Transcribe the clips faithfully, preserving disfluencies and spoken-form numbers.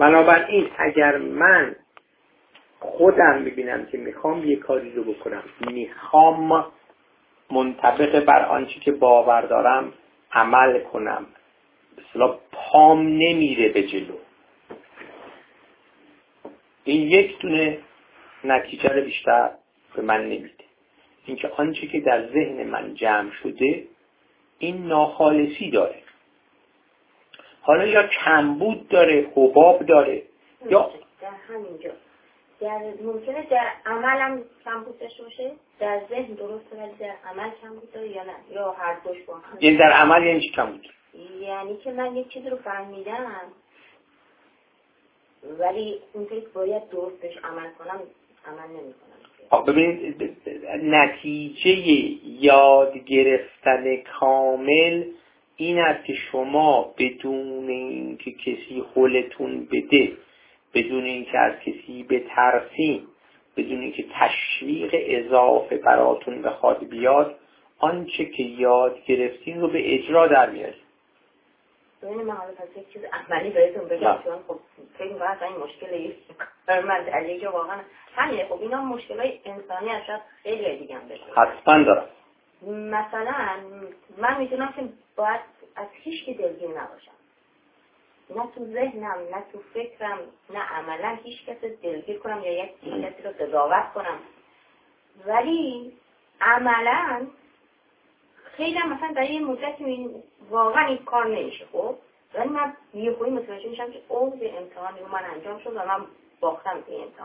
بنابراین اگر من خودم ببینم که میخوام یه کاری رو بکنم، میخوام منطبق بر آنچه که باور دارم عمل کنم، به اصطلاح پام نمیره به جلو، این یک دونه نتیجه رو بیشتر به من نمیده. اینکه آنچه که در ذهن من جمع شده این ناخالصی داره، حالا یا کمبود داره، حباب داره، یا در همینجا در ممکنه در عملم کمبود داشته باشه، در ذهن درسته ولی در عمل کمبود داره یا نه، یا هر دوش با هم. یعنی در عمل یعنی چی کمبود؟ یعنی که من یک چیزی رو فهمیدم ولی اونطوری که باید درست بهش عمل کنم عمل نمی کنم. ببینید نتیجه یاد گرفتن کامل این است که شما بدون اینکه کسی حلتون بده، بدون اینکه از کسی بترسین، بدون اینکه تشویق اضافه براتون بخواد بیاد، آنچه که یاد گرفتین رو به اجرا در میارید. ببینید من حالا پس یک چیز عملی بهتون بگم، چون خب فکر می‌کنم اصلا این مشکلی من در یک جا واقعا همینه. خب اینا مشکلای انسانی هست، شاید خیلی دیگه هم بشه. حتما دارم. مثلا من میدونم که باید از هیچ کی دلگیر نباشم، نه تو ذهنم نه تو فکرم نه عملا هیچ کس دلگیر کنم یا یک کسی رو قضاوت کنم، ولی عملا خیلی مثلا در یه مدتی واقعا این کار نمیشه. خب ولی من یه خوبی متوجه میشم که اون یه امتحانی رو من انجام شد و من باختم به امتحان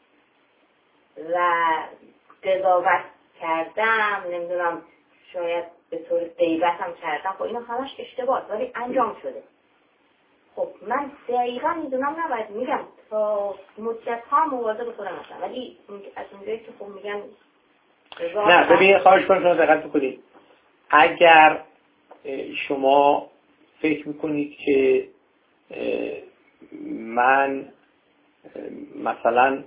و قضاوت کردم، نمیدونم شاید به طور غیبت هم کردم، خب اینا همش اشتباه ولی انجام شده. خب من دقیقا میدونم نباید میگم تا مدت ها مواظب خودم هستم، ولی از اونجایی که خب میگم نه ببینید خواهش کنم شما دقت بکنید. اگر شما فکر میکنید که من مثلا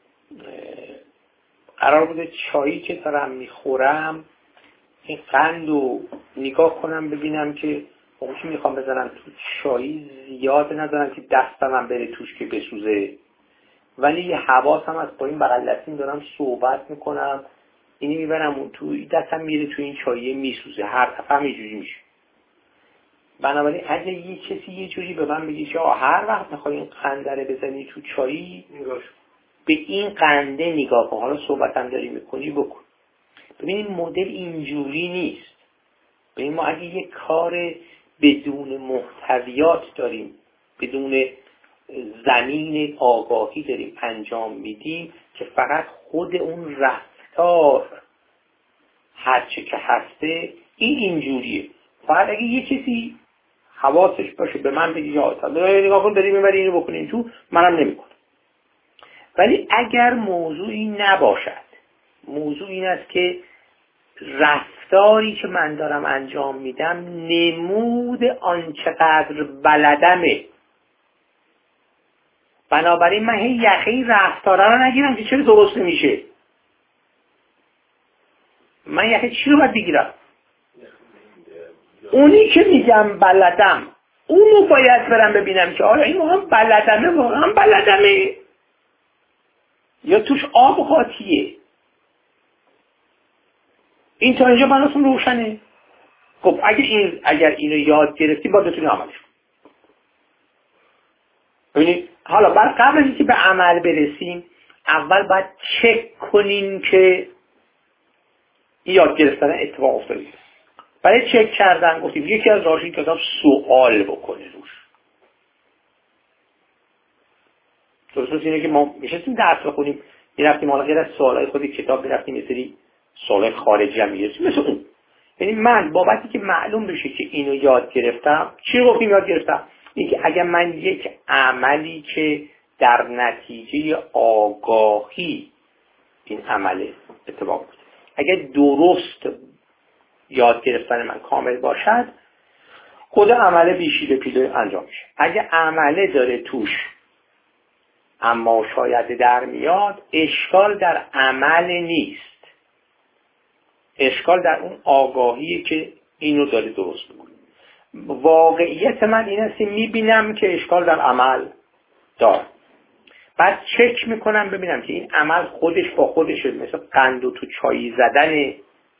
قرار بوده چایی که دارم میخورم این قند رو نگاه کنم ببینم که موقعی میخوام بزنم تو چایی زیاد ندارم که دستم هم بره توش که بسوزه، ولی یه حواسم از پایین بغل دستیم دارم صحبت میکنم، اینی میبرم اون توی دستم میره توی این چاییه میسوزه، هر دفعه هم اینجوری میشه. بنابراین اگه یه کسی یه جوری به من بگه که هر وقت میخوای این قنده بزنی تو چایی نگاش به این قنده نگاه کن، حالا صحبت هم داری میکنی بکن. ببین مدل اینجوری نیست. ببین ما اگه یه کار بدون محتویات داریم، بدون زمین آگاهی داریم انجام میدیم که فقط خود اون رفتار هرچه که هسته این اینجوریه، فقط اگه یه کسی حواسش باشه به من بگی یا تعالی نگاه کن داری میبری اینو بکنین تو، منم نمیکنم. ولی اگر موضوعی نباشد، موضوع این است که رفتاری که من دارم انجام میدم نمود آنچقدر بلدمه، بنابراین من هی یخه این رفتاره رو نگیرم که چرا درست نمیشه. من یخه چی رو باید بگیرم؟ اونی که میگم بلدم اونو باید برم ببینم که آیا این واقعا بلدمه، واقعا بلدمه یا توش آب قاطیه. این تا اینجا براتون روشنه؟ خب اگه این اگر اینو یاد گرفتی باید بتونی عملش کنی. ببینید حالا بعد قبل از اینکه به عمل برسیم اول باید چک کنیم که یاد گرفتن اتفاق افتاده. برای چک کردن گفتیم یکی از راهش این کتاب سوال بکنه روش. درست اینه که ما میشستیم درس بخونیم میرفتیم حالا غیر از سوالای خود کتاب میرفتیم یه سری سوالای خارجی هم میرسیم مثل اون. یعنی من بابتی که معلوم بشه که اینو یاد گرفتم، چی رو گفتیم یاد گرفتم؟ اینکه اگر من یک عملی که در نتیجه آگاهی این عمل اتفاق بود، اگر درست یاد گرفتن من کامل باشد خود عمله بیشیده پیله انجام میشه. اگه عمله داره توش اما شاید در میاد، اشکال در عمل نیست، اشکال در اون آگاهیه که اینو داره درست میکنه. واقعیت من این است میبینم که اشکال در عمل دارم. بعد چک میکنم ببینم که این عمل خودش با خودشه، مثل قند و تو چایی زدن.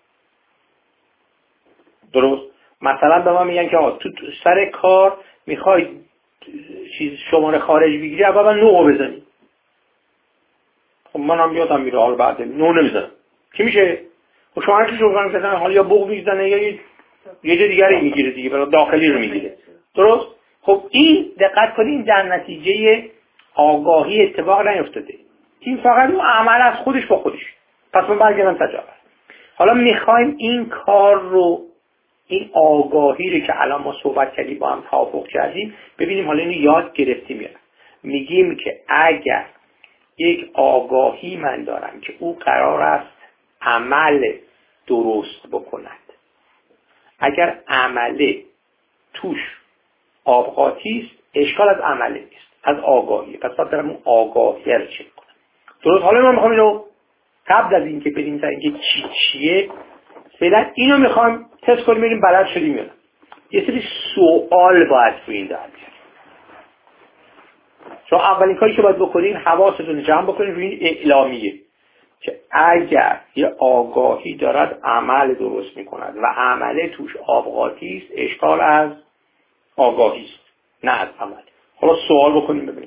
درست؟ مثلا به ما میگن که آقا تو سر کار میخوای چیز شماره خارج بگیری، اول نو بزنی. خب منم یادم میره حالا بعد نو نمیزنم. چی میشه؟ خب شما که شروع کنم کردن حالا یا بغض میزنه یا یه یه جای دیگری میگیره دیگه، برای داخلی رو میگیره. درست؟ خب این دقت کنید در نتیجه آگاهی اتفاق نیفتاده. این فقط اون عمل از خودش با خودش. پس من برگردم تجربه. حالا میخوایم این کار رو، این آگاهی رو که الان ما صحبت کردیم با هم توافق کردیم، ببینیم حالا اینو یاد گرفتیم یا نه. میگیم که اگر یک آگاهی من دارم که او قرار است عمل درست بکند، اگر عمله توش آبقاطی است، اشکال از عمله نیست، از آگاهی. پس باید دارم اون آگاهی رو چک کنم. درست؟ حالا من میخوام اینو قبل از اینکه بریم تا اینکه چی چیه، فعلا اینو میخوام تست کنیم ببینیم بلد شدیم یا نه. یه سری سوال باید تو این داریم. چون اولین کاری که باید بکنین حواستون جمع بکنین روی این اعلامیه که اگر یه آگاهی دارد عمل درست میکند و عمله توش آبقاطی است، اشکال از آگاهی است نه از عمل. حالا سوال بکنیم ببینیم.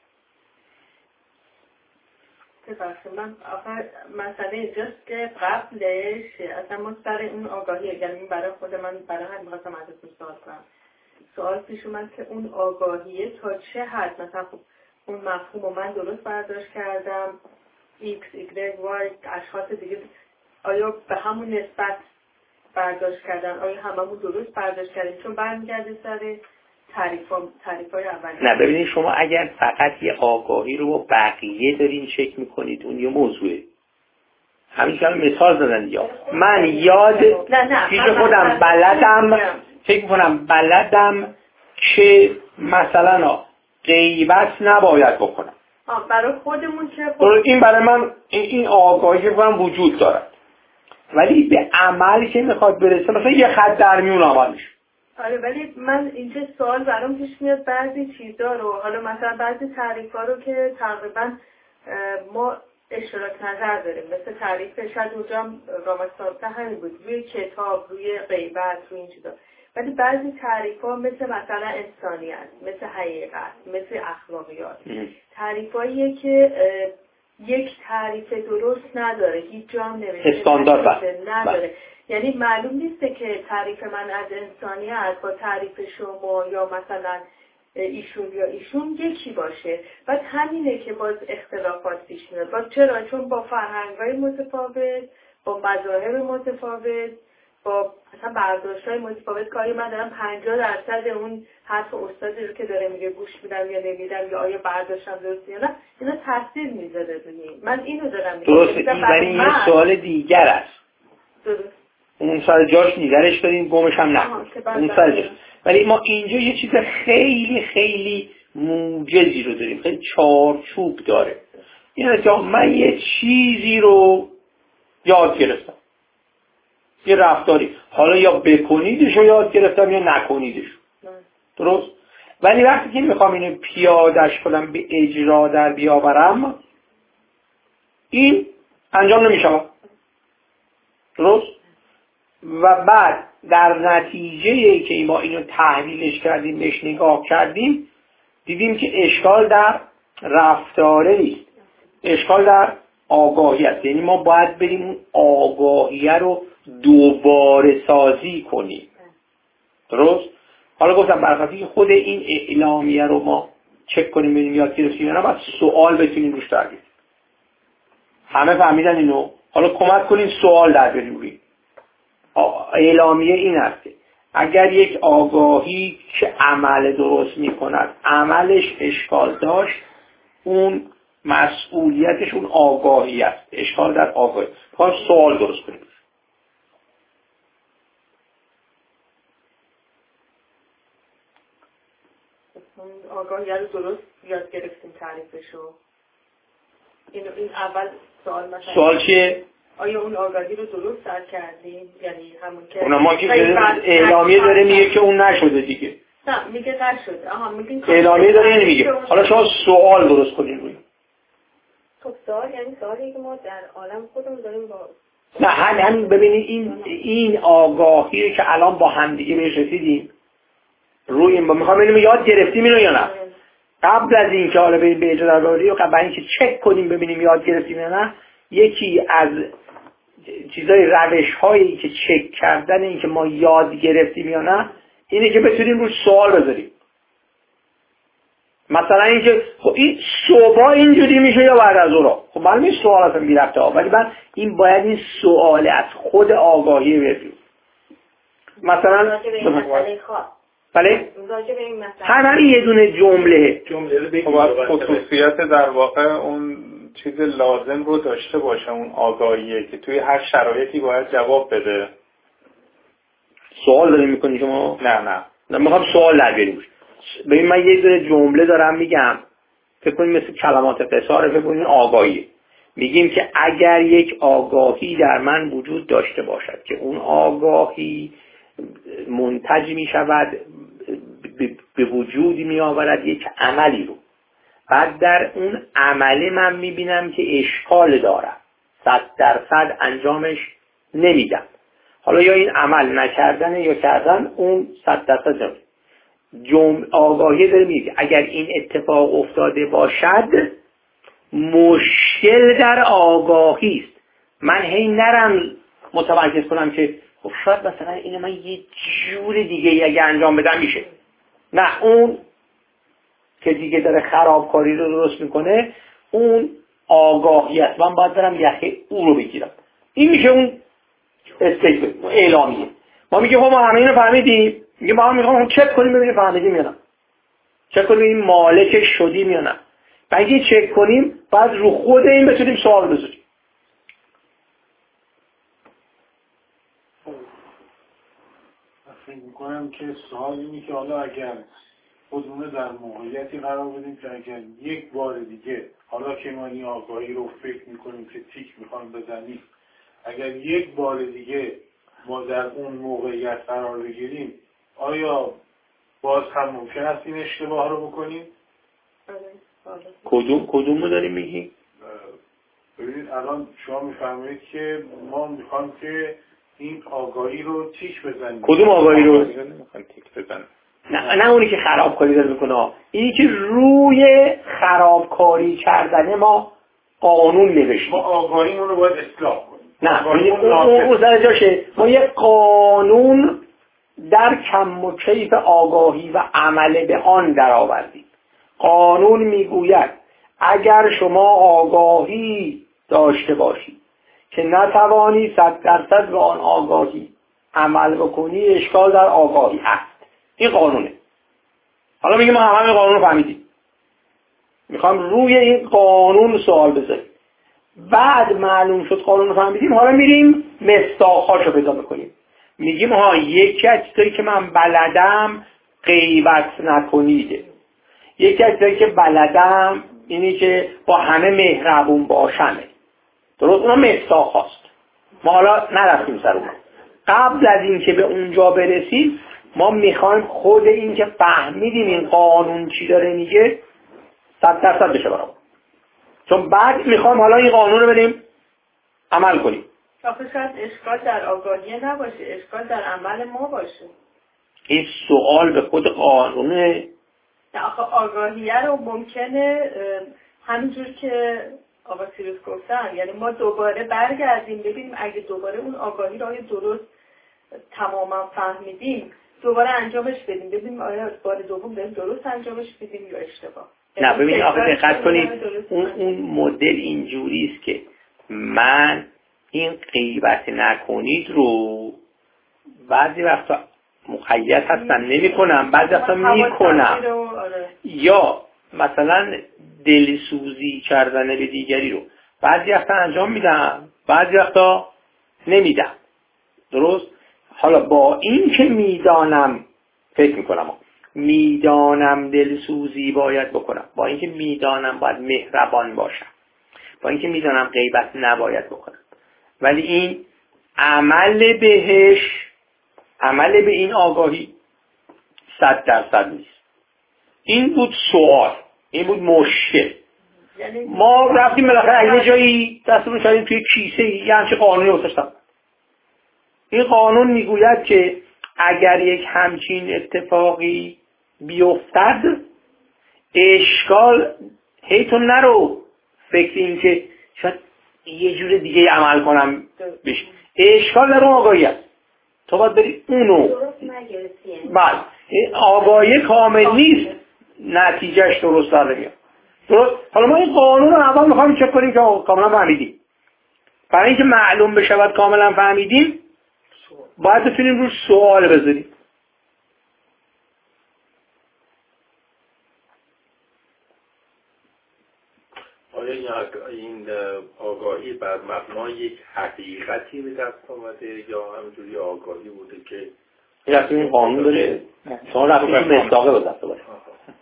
ببخشید من آخر مسئله اینجاست که قبلش اصلا ما سر اون آگاهی، یعنی برای خود من برای هم می‌خواستم ازتون سوال کنم. سوال پیش اومد که اون آگاهیه تا چه حد، مثلا خب اون مفهوم رو من درست برداشت کردم، X, Y, Y اشخاص دیگه آیا به همون نسبت برداشت کردن، آیا هممون درست برداشت کردیم؟ چون برمیگرده سر تعریف‌ها تعریف‌های اولی. نه ببینید شما اگر فقط یه آگاهی رو با بقیه دارین چک میکنید اون یه موضوعه. همین که مثال زدن یا من یاد پیش خودم بلدم فکر کنم بلدم که مثلا غیبت نباید بکنم. آه برای خودمون که خود... این برای من این, این آگاهی که من وجود دارد، ولی به عملی که میخواد برسه مثلا یه خط در میون عمل میشه. آره ولی من اینجا سوال برام پیش میاد بعضی چیزا رو، حالا مثلا بعضی تعریف‌ها رو که تقریبا ما اشتراک نظر داریم، مثل تعریف شاید اونجا رامسالته همین بود، روی کتاب، روی غیبت، روی این چیزا. ولی بعضی تعریف‌ها مثل مثلا انسانیت، مثل حقیقت، مثل اخلاقیات، تعریفاییه که یک تعریف درست نداره، هیچ جا هم نوشته استاندارد نداره. یعنی معلوم نیست که تعریف من از انسانیت با تعریف شما یا مثلا ایشون یا ایشون یکی باشه. بعد همینه که باز اختلافات پیش میاد. باز چرا؟ چون با فرهنگ‌های متفاوت، با مذاهب متفاوت، با مثلا برداشت‌های متفاوت، کاری من دارم پنجاه درصد اون حرف استادی رو که داره میگه گوش میدم یا نمیدم یا آیا برداشتم درست یا نه، اینا تاثیر میذاره روی من. اینو دارم میگم. درسته، این ولی یه سوال دیگر است. درست. اون سر جاش نگرش داریم، گمش هم نکنیم. اون سر جاش. ولی ما اینجا یه چیز خیلی خیلی موجزی رو داریم، خیلی چارچوب داره. یعنی که من یه چیزی رو یاد گرفتم، یه رفتاری، حالا یا بکنیدش رو یاد گرفتم یا نکنیدش. درست؟ ولی وقتی که میخوام اینو پیادش کنم به اجرا در بیاورم، این انجام نمیشه. درست؟ و بعد در نتیجه که ما اینو تحلیلش کردیم، بهش نگاه کردیم، دیدیم که اشکال در رفتاره نیست، اشکال در آگاهی است. یعنی ما باید بریم اون آگاهیه رو دوباره سازی کنیم. درست؟ حالا گفتم برخلاف که خود این اعلامیه رو ما چک کنیم ببینیم یاد گرفتیم یا نه، بعد سوال بتونیم روش در بیاریم. همه فهمیدن اینو؟ حالا کمک کنین سوال در بیاریم روی اعلامیه. این است که اگر یک آگاهی که عمل درست می کند عملش اشکال داشت، اون مسئولیتش اون آگاهی است، اشکال در آگاهی. پس سوال درست کنیم. اون آگاهی رو درست یاد گرفتیم تعریفشو. این این اول سوال مثلا سوال چیه؟ آیا اون آگاهی رو درست درک کردیم؟ یعنی همون که اون ما که اعلامیه داره میگه که اون نشده دیگه. نه میگه نشد. آها میگه اعلامیه داره یعنی میگه. حالا شما سوال درست کنید روی. خب سوال یعنی سوالی که ما در عالم خودمون داریم با نه همین همین ببینید این این آگاهی که الان با همدیگه بهش رسیدیم روی این با میخوام ببینیم یاد گرفتیم اینو یا نه. قبل از اینکه حالا بریم به اجرا داری و قبل اینکه چک کنیم ببینیم یاد گرفتیم یا نه، یکی از چیزای روش هایی که چک کردن این که ما یاد گرفتیم یا نه اینه که بتونیم روش سوال بذاریم. مثلا اینکه خب این صبح اینجوری میشه یا بعد از اون. خب معلومه این سوال اصلا بی ربطه ها، ولی من این باید این سوال از خود آگاهی بپرسیم. مثلا بله همین یه دونه جمله جمله رو بگیم خصوصیت در واقع اون چیز لازم رو داشته باشه، اون آگاهیه که توی هر شرایطی باید جواب بده. سوال داریم میکنی شما؟ نه نه نه میخوام سوال در بیاریم. ببین من یه دونه جمله دارم میگم، فکر کنیم مثل کلمات قصار، فکر کنیم آگاهی. میگیم که اگر یک آگاهی در من وجود داشته باشد که اون آگاهی منتج میشود به وجود می آورد یک عملی رو، بعد در اون عمل من میبینم که اشکال دارم، صد درصد انجامش نمیدم. حالا یا این عمل نکردن یا کردن، اون صد درصد نمیدم. جمع آگاهی داره میگه اگر این اتفاق افتاده باشد مشکل در آگاهی است. من هی نرم متمرکز کنم که خب شاید مثلا اینو من یه جور دیگه اگه انجام بدم میشه. نه، اون که دیگه داره خرابکاری رو درست میکنه اون آگاهی است. من باید برم یخه او رو بگیرم. این میشه اون استیتمنت، اعلامیه. ما میگه ما همه اینو فهمیدیم، میگه ما هم میخوام چک کنیم ببینیم فهمیدیم یا نه. چک کنیم این مالک شدیم یا نه. اگه چک کنیم بعد رو خود این بتونیم سوال بذاریم. فکر میکنم که سوال اینه که حالا اگر خودمونه در موقعیتی قرار بدیم که اگر یک بار دیگه، حالا که ما این آگاهی رو فکر میکنیم که تیک میخوایم بزنیم، اگر یک بار دیگه ما در اون موقعیت قرار بگیریم آیا باز هم ممکن است این اشتباه رو بکنیم؟ کدوم کدوم رو داریم میگی؟ ببینید الان شما میفهمید که ما میخوایم که این آگاهی رو تیک بزنیم. کدوم آگاهی رو؟ نمیخوایم تیک بزنیم. نه نه اونی که خرابکاری داره میکنه، اینی که روی خرابکاری کردن ما قانون نوشتیم. ما آگاهیمون رو باید اصلاح کنیم. نه اون اون سر جاشه. ما یه قانون در کم و کیف آگاهی و عمل به آن در آوردیم. قانون میگوید اگر شما آگاهی داشته باشید که نتوانی صد درصد به آن آگاهی عمل بکنی، اشکال در آگاهی هست. این قانونه. حالا میگیم ما همه قانون رو فهمیدیم، میخوام روی این قانون سوال بذاریم. بعد معلوم شد قانون رو فهمیدیم، حالا میریم مصداق‌هاشو پیدا میکنیم. میگیم ها یکی از چیزایی که من بلدم غیبت نکنید. یکی از چیزایی که بلدم اینی که با همه مهربون باشمه. درست؟ اونا مصداق هاست. ما حالا نرفتیم سر اون. قبل از این که به اونجا برسیم ما میخوایم خود این که فهمیدیم این قانون چی داره میگه صد درصد بشه برامون. چون بعد میخوایم حالا این قانون رو بریم عمل کنیم. آخه شاید اشکال در آگاهی نباشه، اشکال در عمل ما باشه. این سوال به خود قانونه. نه آخه آگاهیه رو ممکنه همینجور که آقا سیروس گفتن، یعنی ما دوباره برگردیم ببینیم اگه دوباره اون آگاهی رو آیا درست تماما فهمیدیم دوباره انجامش بدیم، ببینیم آیا بار دوم داریم درست انجامش بدیم یا اشتباه. نه ببینید آخه دقت کنید اون اون مدل اینجوری است که من این غیبت نکنید رو بعضی وقتا مقید هستن نمی کنم، بعضی وقتا می کنم. یا مثلا دلسوزی کردن به دیگری رو بعضی وقتا انجام میدم، بعضی وقتا نمیدم. درست؟ حالا با این که میدانم فکر میکنم میدانم دلسوزی باید بکنم، با اینکه میدانم باید مهربان باشم، با اینکه میدانم غیبت نباید بکنم، ولی این عمل بهش، عمل به این آگاهی صد درصد نیست. این بود سوال، این بود مشکل. ما رفتیم بالاخره یه جایی دستمون شدیم توی کیسه یه همچه قانونی گذاشتم. این قانون میگوید که اگر یک همچین اتفاقی بیفتد اشکال هیتون نرو فکر این که شاید یه جور دیگه عمل کنم بشه، اشکال در اون آگاهی هست، تو باید بری اونو. بله آگاهی کامل نیست نتیجهش درست در نمیاد. درست. حالا ما این قانون رو اول میخوایم چک کنیم که کاملا فهمیدیم. برای اینکه معلوم بشود کاملا فهمیدیم باید بتونیم روش سوال بذاریم. آیا این آگاهی بر مبنای یک حقیقتی به دست آمده یا همجوری آگاهی بوده که رفتیم این قانون داره شما رفتیم مصداقه به دست آمده؟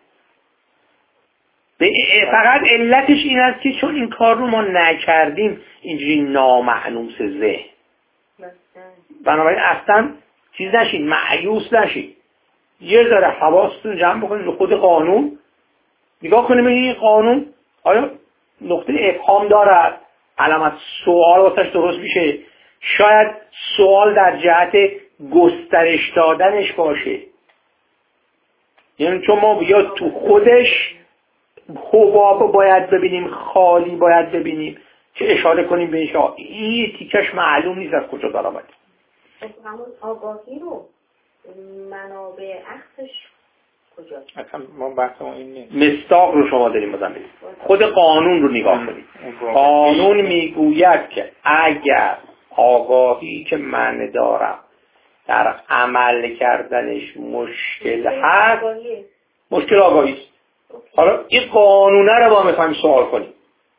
فقط علتش این است که چون این کار رو ما نکردیم اینجوری نامعنوس ذهن، بنابراین اصلا چیز نشید، مایوس نشید، یه ذره حواستون جمع بکنید رو خود قانون نگاه کنیم این قانون آیا نقطه ابهام دارد، علامت سوال واسش درست میشه، شاید سوال در جهت گسترش دادنش باشه، یعنی چون ما یا تو خودش حباب باید ببینیم خالی باید ببینیم که اشاره کنیم به اینکه این تیکش معلوم نیست از کجا داره آمده. همون آگاهی رو منابع اخذش کجاست؟ اصلا ما بحثمون این نیست. مصداق رو شما داریم بازم ببینید. خود قانون رو نگاه کنید. قانون میگوید که اگر آگاهی که من دارم در عمل کردنش مشکل هست، مشکل آگاهی است. حالا این قانونه رو با میخوایم سوال کنیم.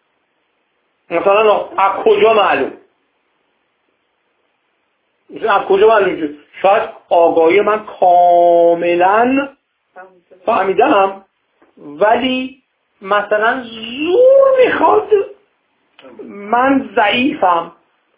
مثلا از کجا معلوم؟ از کجا معلوم؟ شاید آگاهی من کاملا فهمیدم ولی مثلا زور میخواد، من ضعیفم.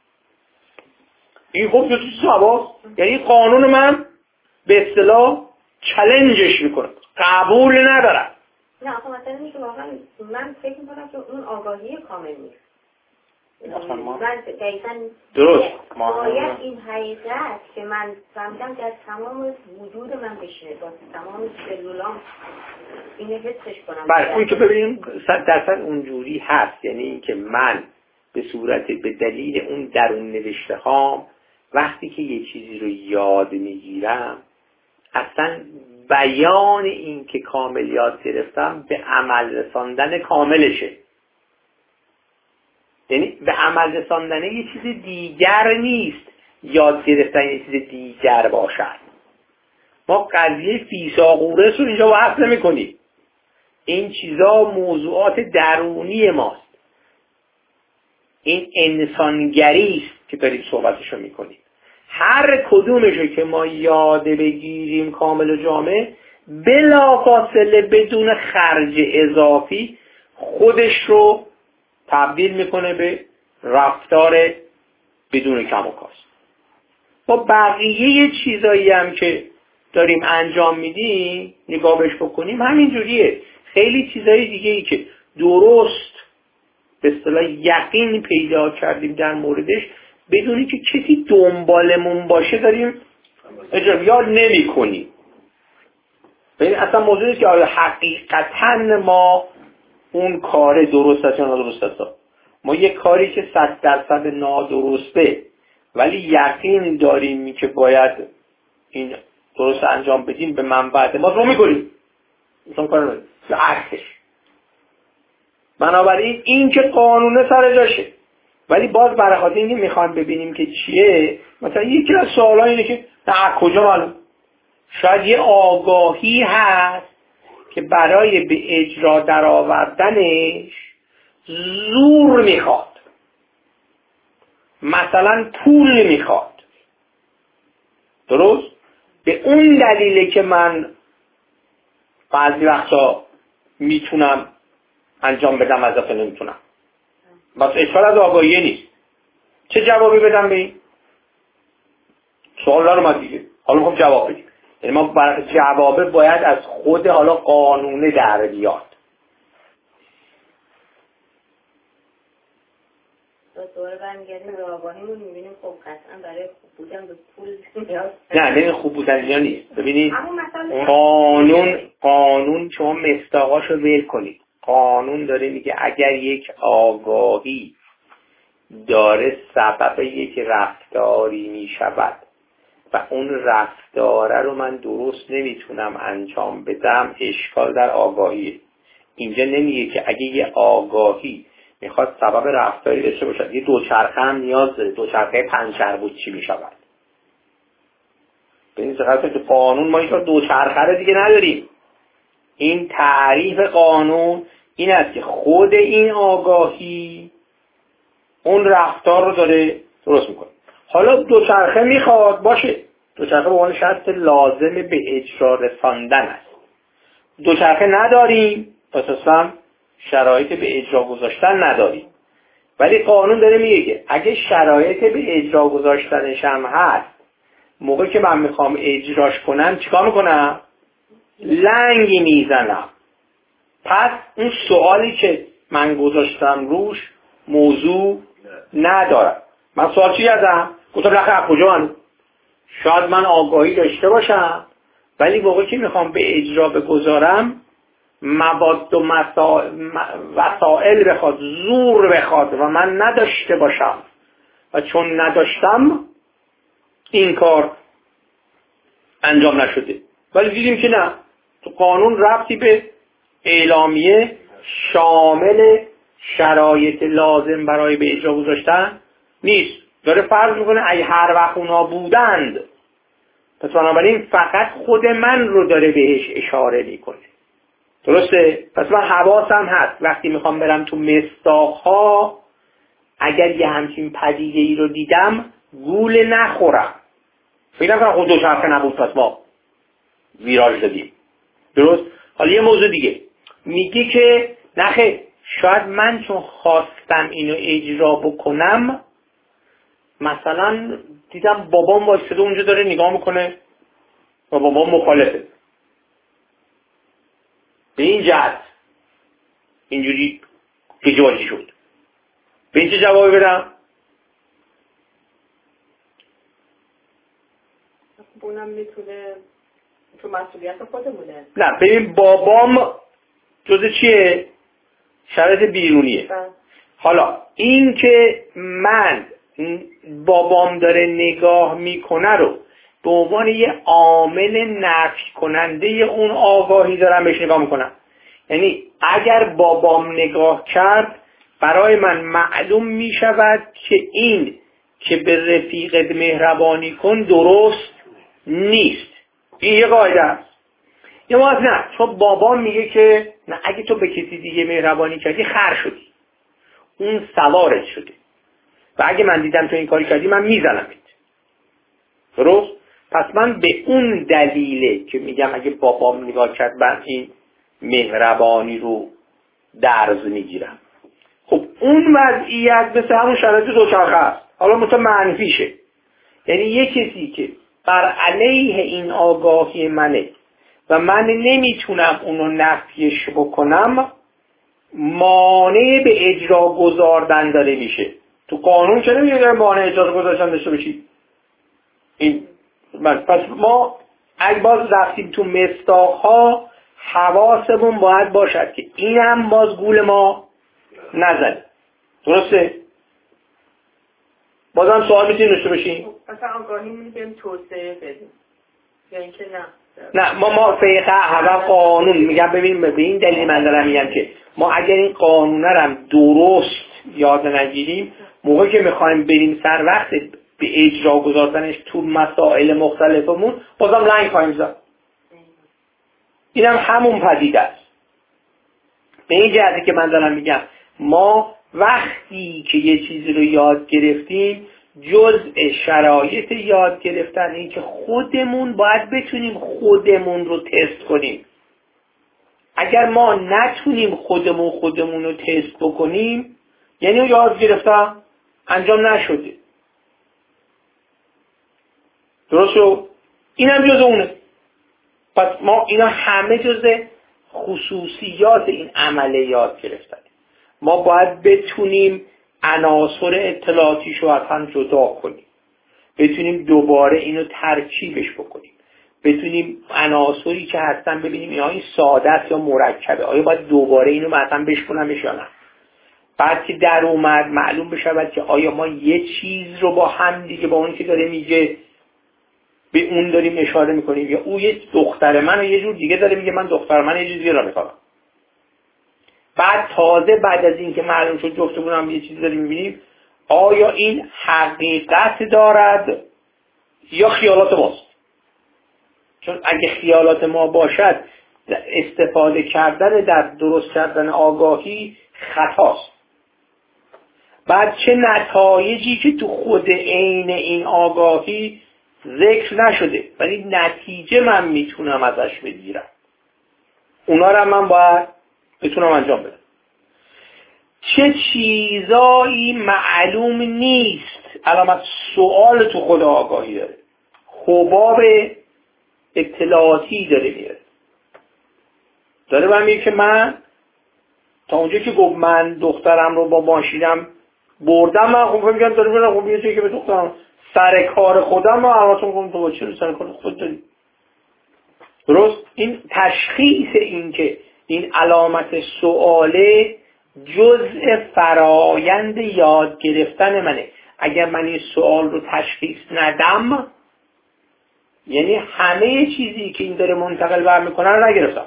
این خب یه چیز سواست، یعنی قانون من به اصطلاح چالنجش میکنه، قبول ندارم. نه آخه مثلا اینه که واقعا من فکر میکنم که اون آگاهی کامل نیست. من دقیقا درست باید این حقیقت که من فهمیدم در تمام وجود من بشینه، با تمام سلولام اینه حسش کنم. بله اون که ببینیم صد درصد اونجوری هست، یعنی این که من به صورت به دلیل اون درون نوشته هام وقتی که یه چیزی رو یاد میگیرم اصلا بیان این که کامل یاد گرفتم به عمل رساندن کاملشه، یعنی به عمل رساندن یه چیز دیگر نیست، یاد گرفتن یه چیز دیگر باشد. ما قضیه فیثاغورس رو اینجا بحث نمی کنیم، این چیزا موضوعات درونی ماست، این انسانگری است که داریم صحبتشو میکنیم. هر کدومشو که ما یاد بگیریم کامل و جامع بلافاصله بدون خرج اضافی خودش رو تبدیل میکنه به رفتار بدون کم و کاست. با بقیه چیزایی هم که داریم انجام میدیم نگاه بهش بکنیم همین جوریه. خیلی چیزای دیگه ای که درست به اصطلاح یقین پیدا کردیم در موردش بدونی که کسی دنبالمون باشه داریم اجرا یاد نمی کنیم. ببین اصلا موضوع نیست که آیا حقیقتا ما اون کار درست است یا نادرست است. ما یک کاری که صد درصد نادرسته ولی یقین داریم که باید این درست انجام بدیم به منفعت ما رو میکنیم. مثلا کار نمید عکسش. بنابراین این که قانونه سر جاشه ولی باز برای خاطر اینکه میخوایم ببینیم که چیه، مثلا یکی از سوالا اینه که از کجا معلوم؟ شاید یه آگاهی هست که برای به اجرا در آوردنش زور میخواد، مثلا پول میخواد. درست؟ به اون دلیله که من بعضی وقتا میتونم انجام بدم از دفعه نمیتونم. بس اشکال از آگاهی نیست. چه جوابی بدم به این؟ سوال دارم از دیگه. حالا میخوام جواب بدیم. یعنی ما برای جوابه باید از خود حالا قانونه در بیاد. دوباره برمیگردیم به آگاهیمون میبینیم خب قطعا برای خوب بودن به پول نیاز نه ببین خوب بودن یا نیست. ببینید قانون قانون شما مصداقاشو ول کنید. قانون داره میگه اگر یک آگاهی داره سبب یک رفتاری میشود و اون رفتاره رو من درست نمیتونم انجام بدم، اشکال در آگاهیه. اینجا نمیگه که اگه یه آگاهی میخواد سبب رفتاری داشته باشد، یه دوچرخه هم نیاز داره، دوچرخه پنچر بود چی میشود؟ به این صورت تو قانون ما اینجا دوچرخه رو دیگه نداریم. این تعریف قانون این است که خود این آگاهی اون رفتار رو داره درست میکنه. حالا دوچرخه میخواد باشه، دوچرخه به عنوان شرط لازم به اجرا رساندن است. دوچرخه نداریم اساسا شرایط به اجرا گذاشتن نداریم، ولی قانون داره میگه که اگه شرایط به اجرا گذاشتنش هم هست، موقعی که من میخوام اجراش کنم چیکار میکنم؟ لنگی میزنم. پس اون سوالی که من گذاشتم روش موضوع ندارم. من سوال چی کردم؟ گفتم لخه کجا من؟ شاید من آگاهی داشته باشم ولی موقعی که میخوام به اجرا بگذارم مواد و وسائل بخواد، زور بخواد و من نداشته باشم و چون نداشتم این کار انجام نشده. ولی دیدیم که نه، تو قانون ربطی به اعلامیه شامل شرایط لازم برای به اجرا گذاشتن نیست. داره فرض میکنه ای هر وقت اونا بودند، پس بنابراین فقط خود من رو داره بهش اشاره میکنه. درسته؟ پس من حواسم هست وقتی میخوام برم تو مصداق‌ها، اگر یه همچین پدیده ای رو دیدم گول نخورم. فکر نکنم خود دوچرخه نبود پس ما ویراژ دادیم. درست؟ حالا یه موضوع دیگه میگی که نخه شاید من چون خواستم اینو اجرا بکنم، مثلا دیدم بابام وایساده اونجا داره نگاه میکنه و بابام مخالفه، به این جهت اینجوری اجباری شد. به این چه جوابی بدم؟ اونم میتونه تو مسئولیت خودمونه. نه ببین بابام جزء چیه؟ شرایط بیرونیه. بله. حالا این که من بابام داره نگاه میکنه رو به عنوان یه عامل نفی کننده اون آگاهی دارم بهش نگاه میکنم. یعنی اگر بابام نگاه کرد برای من معلوم میشود که این که به رفیقت مهربانی کن درست نیست. این یه قاعده است. یه موقع نه، چون بابام میگه که نه اگه تو به کسی دیگه مهربانی کردی خر شدی، اون سوارت شده و اگه من دیدم تو این کاری کردی من میزنمت. درست؟ پس من به اون دلیله که میگم اگه بابام نگاه کرد من این مهربانی رو درز میگیرم. خب اون وضعیت مثل همون شرایط دوچرخه است، حالا مثلا منفیشه. یعنی یه کسی که بر علیه این آگاهی منه و من نمیتونم اونو نفیش بکنم، مانع به اجرا گذاردن داره میشه. تو قانون چه نمیگه مانع اجرا گذاشتن داشته باشی؟ این پس ما اگه باز رفتیم تو مصداق‌ها حواسمون باید باشد که این هم باز گول ما نزنه. درسته؟ بازم سوال میتونیم داشته باشیم؟ اصلا آگاهی میگیم توسعه بدیم یا اینکه نه؟ نه ما ما فقه هوا قانون میگم ببینیم به این دلیل من دارم میگم که ما اگر این قانون رو هم درست یاد نگیریم، موقعی که میخوایم بریم سر وقت به اجرا گذاردنش تو مسائل مختلفمون بازم لنگ خواهیم زد. اینم هم همون پدیده است. به این جهتی که من دارم میگم ما وقتی که یه چیزی رو یاد گرفتیم، جزء شرایط یاد گرفتن این که خودمون باید بتونیم خودمون رو تست کنیم. اگر ما نتونیم خودمون خودمون رو تست بکنیم، یعنی اون یاد گرفتم انجام نشده. درست شد؟ این هم جز اونه. پس ما اینا همه جزء خصوصیات این عمله یاد گرفتن. ما باید بتونیم عناصر اطلاعاتیشو از هم جدا کنیم، بتونیم دوباره اینو ترکیبش بکنیم، بتونیم عناصری که هستن ببینیم اینها این ساده است یا مرکبه، آیا باید دوباره اینو مثلا بشکنمش یا نه. بعد که در اومد معلوم بشود که آیا ما یه چیز رو با هم دیگه با اون که داره میگه به اون داریم اشاره میکنیم، یا او یه دختر من یه جور دیگه داره میگه من دختر من یه جور دیگه را میخوام. بعد تازه بعد از این که معلوم شد جفتمون هم یه چیزی داریم میبینیم، آیا این حقیقت دارد یا خیالات ماست؟ چون اگه خیالات ما باشد استفاده کردن در درست کردن آگاهی خطاست. بعد چه نتایجی که تو خود عین این آگاهی ذکر نشده ولی نتیجه من میتونم ازش بگیرم، اونا رو من باید بتونم انجام بدم. چه چیزایی معلوم نیست، علامت سوال تو خود آگاهی داره، حباب اطلاعاتی داره میاره، داره من میگه که من تا اونجا که گفت من دخترم رو با ماشینم بردم، من خب میگم داره میگم خب یه چیزی که به دخترم سر کار خودم رو البته میگم تو چه سر کار خود داری. درست این تشخیص این که این علامت سواله جزء فرایند یاد گرفتن منه. اگر من این سوال رو تشخیص ندم یعنی همه چیزی که این داره منتقل بر میکنه رو نگرفتم.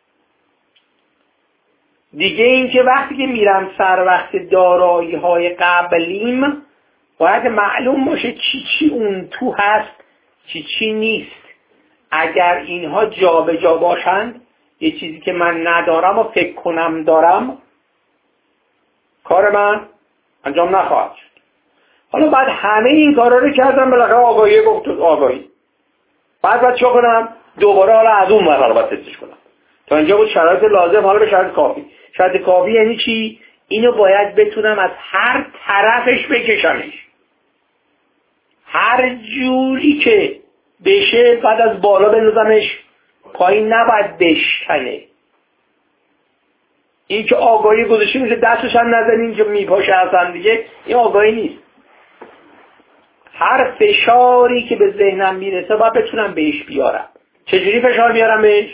دیگه این که وقتی که میرم سر وقت دارایی های قبلیم باید معلوم باشه چی چی اون تو هست چی چی نیست. اگر اینها جا به جا باشند، یه چیزی که من ندارم و فکر کنم دارم، کار من انجام نخواهد شد. حالا بعد همه این کارا رو کردم، بالاخره آگاهی گفت آگاهی، بعد باید چه کنم؟ دوباره حالا از اون مرحله باید تستش کنم. تا اینجا بود شرایط لازم، حالا به شرایط کافی. شرایط کافی یعنی چی؟ اینو باید بتونم از هر طرفش بکشمش، هر جوری که بشه. بعد از بالا بندازمش پایین، نباید بشکنه. این که آگاهی گذاشته میشه دستش هم نزنین که میپاشه اصلا دیگه، این آگاهی نیست. هر فشاری که به ذهنم میرسه باید بتونم بهش بیارم. چجوری فشار بیارم بهش؟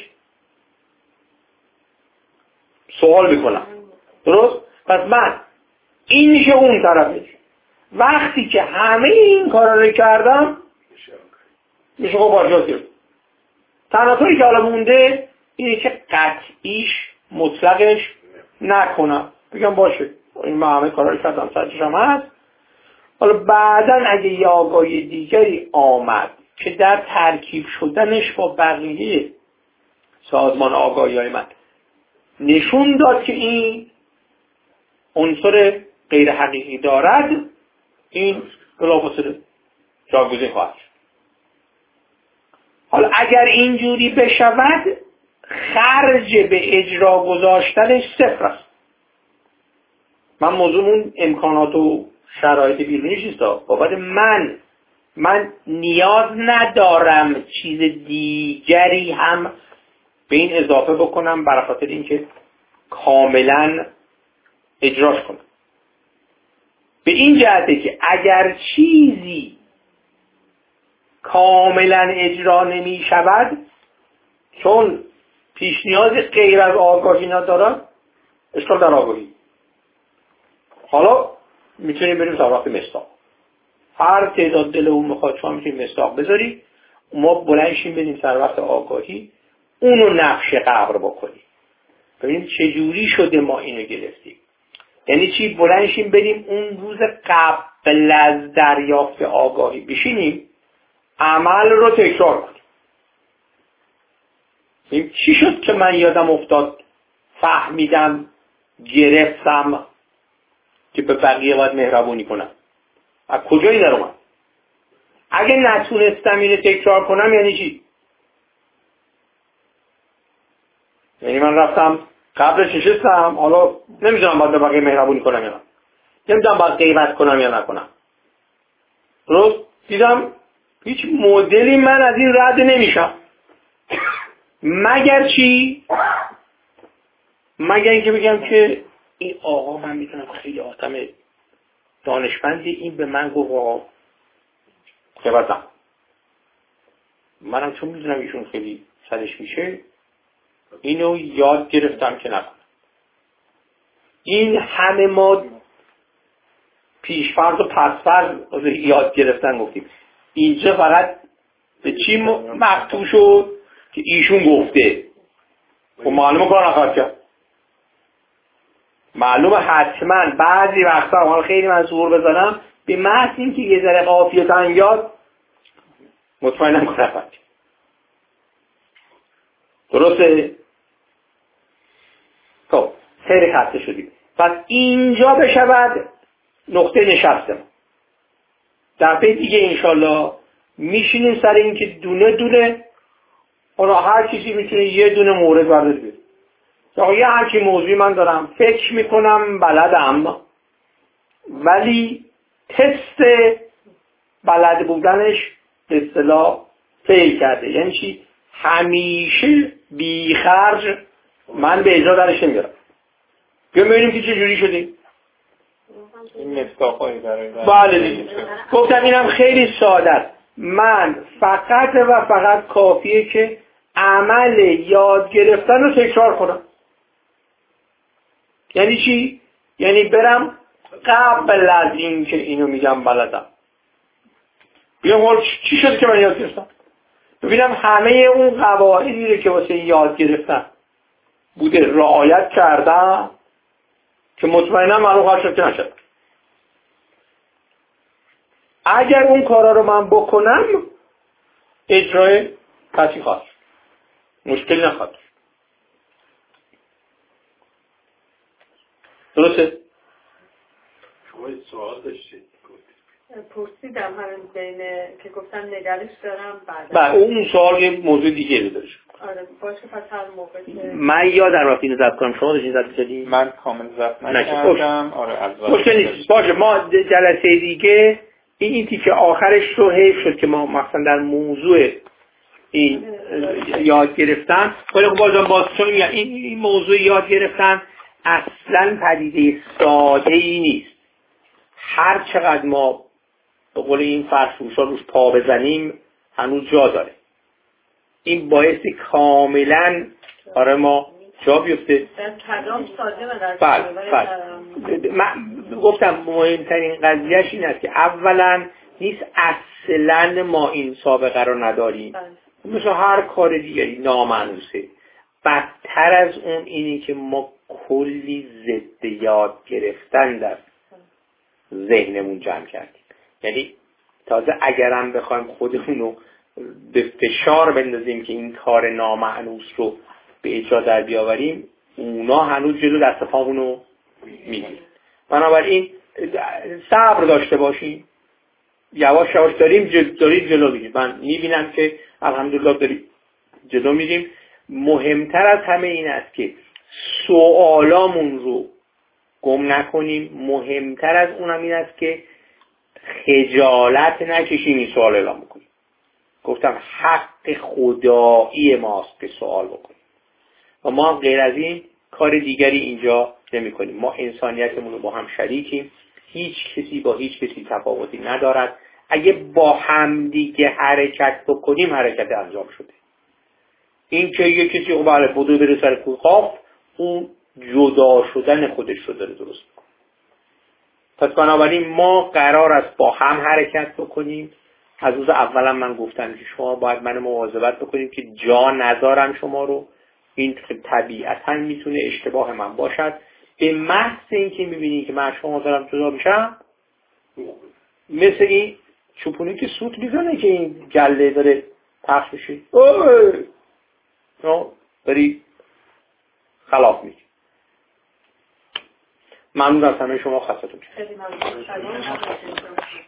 سوال میکنم. درست؟ پس من این میشه اون طرفش. وقتی که همه این کارا رو کردم میشه خب بارجاز گرفت. تنها طوری که حالا مونده اینه که قطعیش مطلقش نکنم، بگم باشه این من همه کارا رو کردم، سرچش هم هست. حالا بعداً اگه یه آگاهی دیگری آمد که در ترکیب شدنش با بقیه سازمان آگاهی های من نشون داد که این عنصر غیر حقیقی دارد، این بلافاصله جاگزین خواهد شد. حالا اگر اینجوری بشود خرج به اجرا گذاشتنش صفر است. من موضوعمون امکانات و شرایط بیرونیش نیست، بابت من من نیاز ندارم چیز دیگری هم به این اضافه بکنم برای خاطر اینکه کاملا اجراش کنم. به این جهته که اگر چیزی کاملا اجرا نمی شود چون پیش نیاز غیر از آگاهی ندارد، اشکال در آگاهی. حالا میتونیم بریم سراغ مصداق. هر تعداد دل اون میخواد شما میتونیم مصداق بذاری، ما بلندشیم بریم سر وقت آگاهی اونو نقش قبر بکنیم، ببینیم چجوری شده ما اینو گرفتیم. یعنی چی؟ بلندشیم بریم اون روز قبل از دریافت آگاهی بشینیم عمل رو تکرار کنیم. ببینیم چی شد که من یادم افتاد، فهمیدم، گرفتم که به بقیه باید مهربونی کنم. از کجایی در اومد؟ اگه نتونستم اینو تکرار کنم یعنی چی؟ یعنی من رفتم قبلش نشستم، حالا نمیدونم باید به بقیه مهربونی کنم یا نه، نمیدونم باید غیبت کنم یا نکنم. درست؟ دیدم هیچ مدلی من از این رد نمیشم. مگر چی؟ مگر اینکه بگم که این آقا من میتونم خیلی آدم دانشمندی، این به من گفت آقا خبرتم، منم چون میدونم ایشون خیلی سرش میشه اینو یاد گرفتم که نکنم. این همه ما پیشفرض و پسفرض یاد گرفتن گفتیم. اینجا فقط به چی مقطوع شد که ایشون گفته. خب معلومه کار نخواهد کرد. معلومه حتما بعضی وقتا حالا خیلی من زور بزنم به محض این که یه ذره قافیه تنگیاد مطمئنم کار نخواهد کرد. درسته؟ خب خیلی خسته شدیم. پس اینجا بشود نقطه نشستم. دفعه دیگه انشالله میشینیم سر این که دونه دونه حالا هر کسی میتونه یه دونه مورد برداره بیاره. یا یه همچی موضوعی من دارم فکر میکنم بلدم ولی تست بلد بودنش به اصطلاح فیل کرده. یعنی چی؟ همیشه بیخرج من به اجرا درش نمیارم. بیا ببینیم که چه جوری شدیم. این مصداقایی برای بله دیگه گفتم اینم خیلی ساده است. من فقط و فقط کافیه که عمل یاد گرفتن رو تکرار کنم. یعنی چی؟ یعنی برم قبل از این که اینو میگم بلدم بیام حال چی شد که من یاد گرفتم، ببینم همه اون قواعدی رو که واسه یاد گرفتن بوده رعایت کردم که مطمئنم معلوم خواهد شد که نشد. اگر اون کارا رو من بکنم اجرای کسی خواهد مشکل نخواهد. درسته؟ شما یه سوال داشتید پرسیدم همین بین که گفتم نگرش دارم بعد بله اون سوال یه موضوع دیگه رو داشت. آره باشه پس هر موقع من یادم رفت اینو ضبط کنم. شما داشتین ضبط کردین؟ من کامل ضبط نکردم. آره از مشکل نیست. باشه ما جلسه دیگه این این تیکه آخرش رو حیف شد که ما مثلا در موضوع این یاد گرفتن ولی خب بازم باز چون این این موضوع یاد گرفتن اصلا پدیده ساده ای نیست. هر چقدر ما به قول این فرسوشا روش پا بزنیم هنوز جا داره. این باعث کاملا آره ما جا بیفته. در کلام ساده و در بله بله من گفتم مهمترین قضیهش این است که اولا نیست اصلا ما این سابقه رو نداریم بله. مثل هر کار دیگری نامنوسه. بدتر از اون اینی که ما کلی ضد یاد گرفتن در ذهنمون جمع کردیم. یعنی تازه اگرم بخوایم خودمون رو به فشار بندازیم که این کار نامعنوس رو به اجرا در بیاوریم اونا هنوز جلو دست پامون رو میگیرن. بنابراین صبر داشته باشیم. یواش یواش داریم جل... داریم جلو میریم. من میبینم که الحمدلله داریم جلو میریم. مهمتر از همه این است که سوالامون رو گم نکنیم. مهمتر از اونم این است که خجالت نکشیم این سوال اعلام بکنیم. گفتم حق خدایی ماست که سوال بکنیم و ما غیر از این کار دیگری اینجا نمی کنیم. ما انسانیتمون رو با هم شریکیم. هیچ کسی با هیچ کسی تفاوتی ندارد. اگه با هم دیگه حرکت بکنیم حرکت انجام شده. این که یه کسی خب بله بدو بره سر کوه قاف اون جدا شدن خودش رو داره درست میکنه. پس بنابراین ما قرار است با هم حرکت بکنیم. از روز اولا من گفتم که شما باید من مواظبت بکنیم که جا نذارم شما رو. این طبیعتا میتونه اشتباه من باشد. به محض اینکه میبینی که من شما دارم جدا میشم مثل این چوپونی که سوت میزنه که این گله داره پخش میشه اوه داری خلاف میگی. ممنون از همه شما. خستتون شد.